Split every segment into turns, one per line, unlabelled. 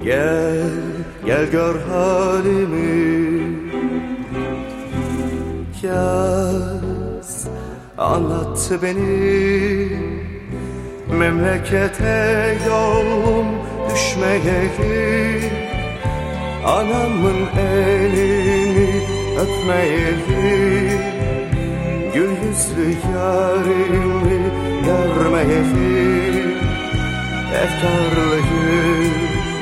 Gel, gel gör halimi, yaz, anlat beni. Memlekete yolum düşmeyeli, anamın elini öpmeyeli, gül yüzlü yarimi görmeyeli. Efkarlıyım,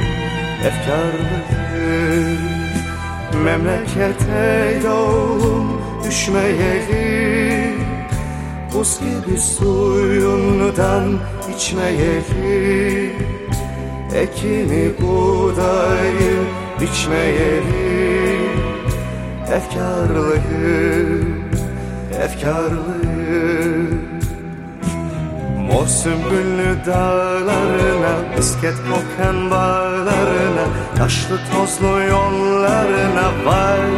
efkarlıyım. Memlekete yolum düşmeyeli, buz gibi suyundan içmeyeli, ekini buğdayı biçmeyeli. Efkarlıyım, efkarlıyım. Mor sümbüllü dağlarına, misket kokan bağlarına, taşlı tozlu yollarına vay.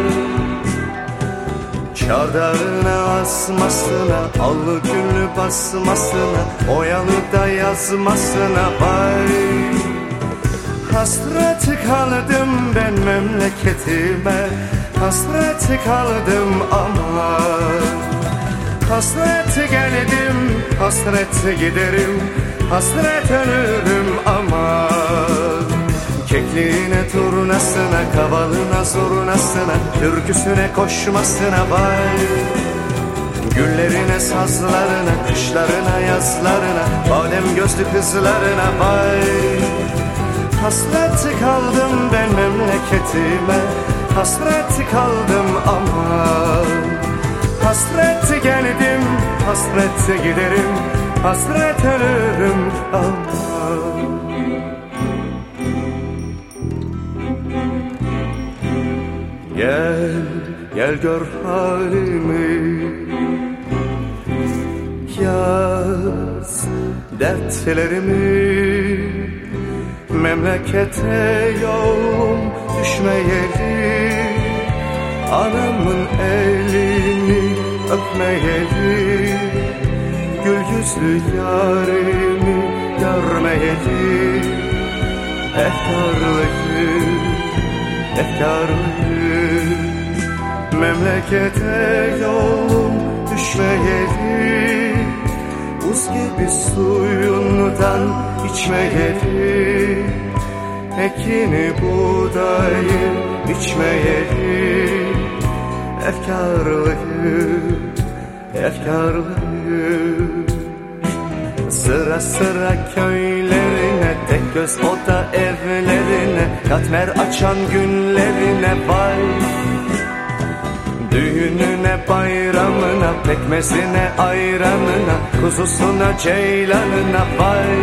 Çardağına asmasına, allı güllü basmasına, oyalı da yazmasına vay. Hasret kaldım ben memleketime, hasret kaldım ama. Hasret geldim, hasret giderim, hasret ölürüm ama. Kekliğine, turnasına, kavalına, zurnasına, türküsüne, koşmasına vay. Güllerine, sazlarına, kışlarına, yazlarına, badem gözlü kızlarına vay. Hasret kaldım ben memleketime, hasret kaldım ama. Hasret geldim, hasret giderim, hasret ölürüm ama. Gel, gel gör halimi, yaz dertlerimi. Memlekete yolum düşmeyeli, anamın elini öpmeyeli, gül yüzlü yarimi görmeyeli. Efkarlıyım, efkarlıyım. Memlekete yolum düşmeyeli, buz gibi suyundan içmeyeli, ekini buğdayı biçmeyeli. Efkarlıyım, efkarlıyım. Sıra sıra köylerine, tek göz oda evlerine, katmer açan günlerine vay. Düğününe, bayramına, pekmezine, ayranına, kuzusuna, ceylanına vay.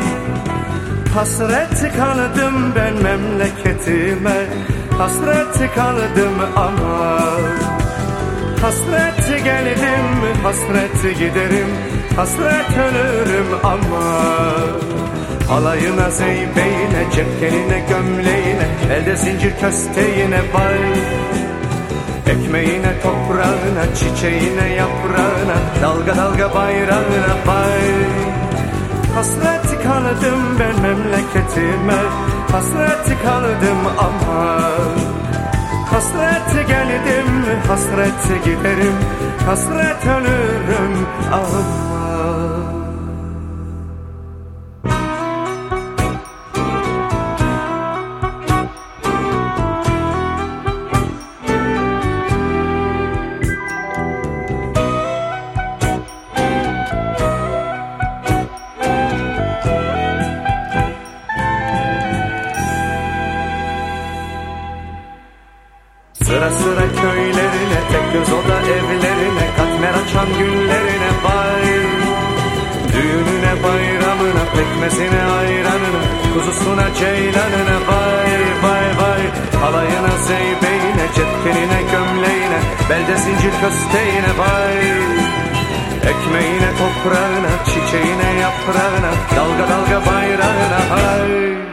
Hasret kaldım ben memleketime, hasret kaldım ama. Hasret geldim, hasret giderim, hasret ölürüm ama. Alayına, zeybeyine, cepkenine, gömleğine, elde zincir kösteğine vay. Ekmeğine, toprağına, çiçeğine, yaprağına, dalga dalga bayrağına vay. Hasret kaldım ben memleketime, hasret kaldım ama. Hasret geldim, hasret giderim, hasret ölürüm ama. Sıra sıra köylerine, tek göz oda evlerine, katmer açan günlerine vay. Düğününe, bayramına, pekmezine, ayranına, kuzusuna, ceylanına vay vay vay. Alayına, zeybeyine, cepkenine, gömleğine, belde zincir kösteğine vay. Ekmeğine, toprağına, çiçeğine, yaprağına, dalga dalga bayrağına hay.